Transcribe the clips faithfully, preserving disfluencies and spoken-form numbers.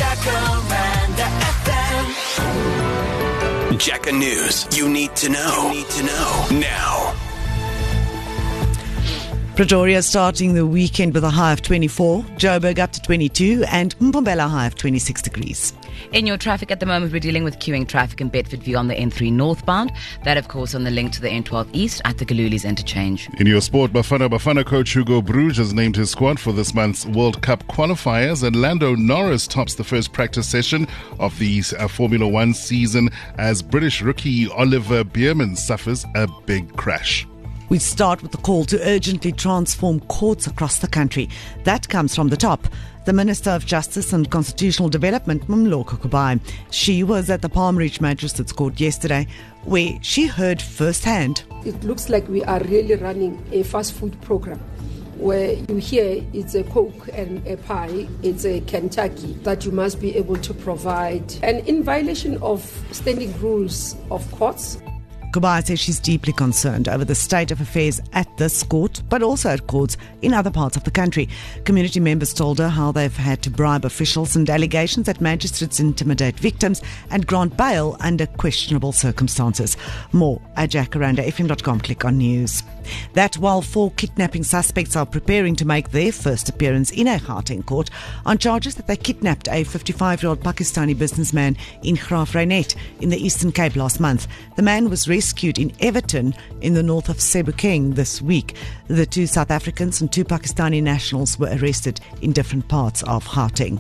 Jacaranda F M. Jaca News. You need to know. You need to know now. Pretoria starting the weekend with a high of twenty-four, Joburg up to twenty-two, and Mpumalanga high of twenty-six degrees. In your traffic at the moment, we're dealing with queuing traffic in Bedfordview on the N three northbound. That, of course, on the link to the N twelve east at the Galulis interchange. In your sport, Bafana Bafana coach Hugo Broos has named his squad for this month's World Cup qualifiers, and Lando Norris tops the first practice session of the uh, Formula One season as British rookie Oliver Bierman suffers a big crash. We start with the call to urgently transform courts across the country. That comes from the top. The Minister of Justice and Constitutional Development, Mumloka Kubai. She was at the Palm Ridge Magistrates Court yesterday, where she heard firsthand. It looks like we are really running a fast food program, where you hear it's a Coke and a pie, it's a Kentucky that you must be able to provide. And in violation of standing rules of courts. Kubai says she's deeply concerned over the state of affairs at this court, but also at courts in other parts of the country. Community members told her how they've had to bribe officials and allegations that magistrates intimidate victims and grant bail under questionable circumstances. More at jacaranda f m dot com. Click on news. That while four kidnapping suspects are preparing to make their first appearance in a Gauteng court on charges that they kidnapped a fifty-five-year-old Pakistani businessman in Graaf Reinet in the Eastern Cape last month. The man was rescued in Everton in the north of Sebokeng this week. The two South Africans and two Pakistani nationals were arrested in different parts of Gauteng.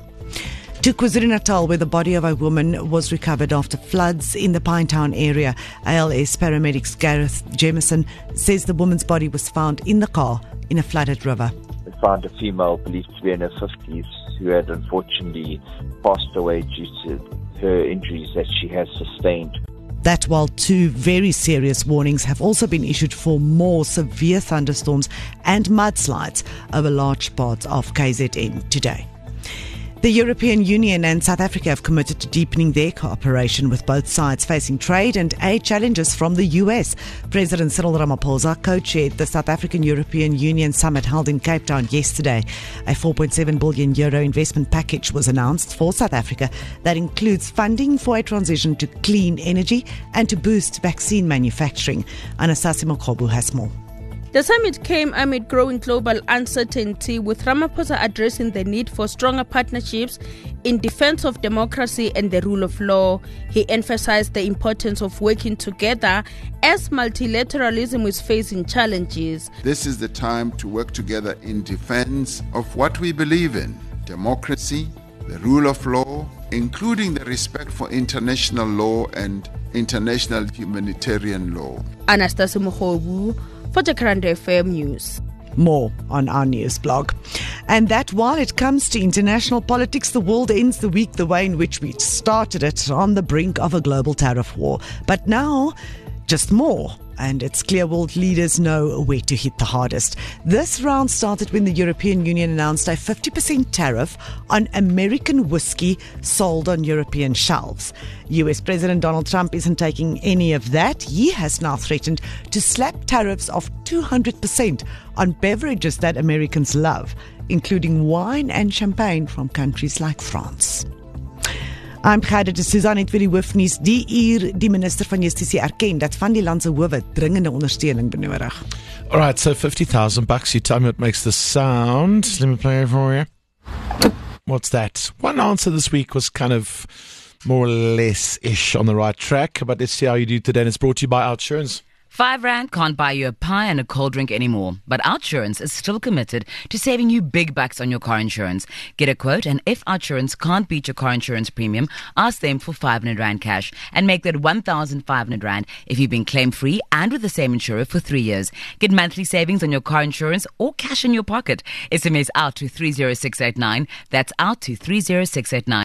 To KwaZulu-Natal, where the body of a woman was recovered after floods in the Pinetown area. A L S paramedics Gareth Jemison says the woman's body was found in the car in a flooded river. We found a female believed to be in her fifties who had unfortunately passed away due to her injuries that she has sustained. That while two very serious warnings have also been issued for more severe thunderstorms and mudslides over large parts of K Z N today. The European Union and South Africa have committed to deepening their cooperation, with both sides facing trade and aid challenges from the U S. President Cyril Ramaphosa co-chaired the South African European Union summit held in Cape Town yesterday. A four point seven billion euro investment package was announced for South Africa that includes funding for a transition to clean energy and to boost vaccine manufacturing. Anastasia Mokobu has more. The summit came amid growing global uncertainty, with Ramaphosa addressing the need for stronger partnerships in defense of democracy and the rule of law. He emphasized the importance of working together as multilateralism is facing challenges. This is the time to work together in defense of what we believe in: democracy, the rule of law, including the respect for international law and international humanitarian law. Anastasia Mokobu for Jacaranda F M News. More on our news blog. And that while it comes to international politics, the world ends the week the way in which we started it, on the brink of a global tariff war. But now, just more. And it's clear world leaders know where to hit the hardest. This round started when the European Union announced a fifty percent tariff on American whiskey sold on European shelves. U S President Donald Trump isn't taking any of that. He has now threatened to slap tariffs of two hundred percent on beverages that Americans love, including wine and champagne from countries like France. I'm Gerda de Souza, net vir die hoofnuus. Die uur die minister van Justisie erken dat van die land se howe dringende ondersteuning benodig. All right, so fifty thousand bucks. You tell me what makes the sound. Let me play it for you. What's that? One answer this week was kind of more or less-ish on the right track, but let's see how you do today. And it's brought to you by Outsurance. Five Rand can't buy you a pie and a cold drink anymore, but Outsurance is still committed to saving you big bucks on your car insurance. Get a quote, and if Outsurance can't beat your car insurance premium, ask them for five hundred Rand cash and make that one thousand five hundred Rand if you've been claim-free and with the same insurer for three years. Get monthly savings on your car insurance or cash in your pocket. S M S out to three zero six eight nine. That's out to three zero six eight nine.